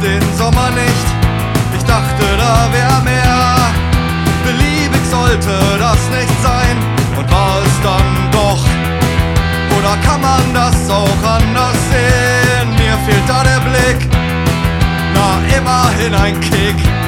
den Sommer nicht. Ich dachte, da wär mehr. Beliebig sollte das nicht sein. Und war es dann doch? Oder kann man das auch anders sehen? Mir fehlt da der Blick. Na, immerhin ein Kick.